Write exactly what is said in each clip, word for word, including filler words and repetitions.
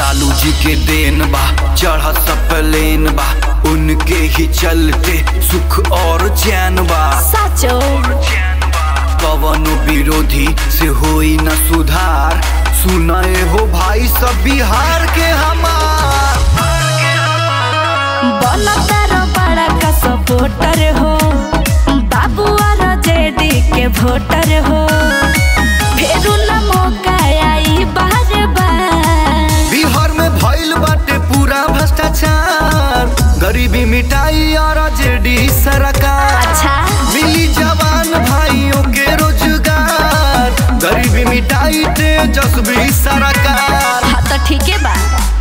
लालू जी के देन बा, चढ़ सब लेन बा, उनके ही चलते सुख और चैन बा। साचो कवनो विरोधी से होई न सुधार, सुनाए हो भाई सब बिहार के हमार। बनतारो बड़ा का सपोर्टर हो, बाबू और जेडी के वोटर हो, फेरू न मौका आई बार बार। बिहार में भइल बाटे पूरा भ्रष्टाचार, गरीबी मिटाई और जेडी सरकार। अच्छा मिली जवान भाइयों के रोजगार, गरीबी मिटाई तेजस्वी सरकार। हाँ तो ठीक है बा।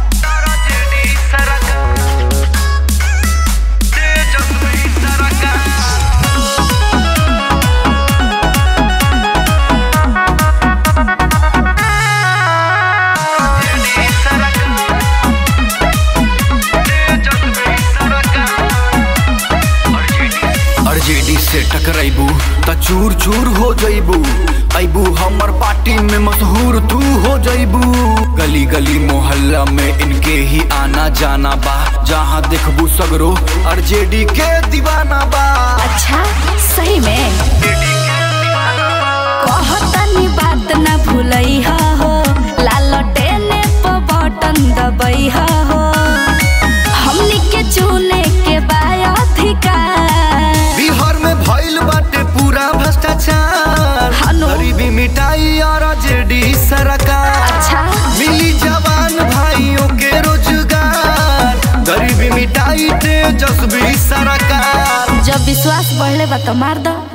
जेडी से टकराइबू त चूर चूर हो जइबू, अइबू हमर पार्टी में मशहूर तू हो जइबू। गली गली मोहल्ला में इनके ही आना जाना बा, जहाँ देखबू सगरो आरजेडी के दीवाना बा। अच्छा सही में कहतनी बात न भूलई हो, लालटेने पे बटन दबई हो, हमनी के चुने के बाधिकार। बिहार में भइल बाटे पूरा भ्रष्टाचार, गरीबी मिटाई और जेडी सरकार। अच्छा मिली जवान भाइयों के रोजगार, गरीबी मिटाई तेजस्वी सरकार। जब विश्वास बढ़ले बा तो मार दो।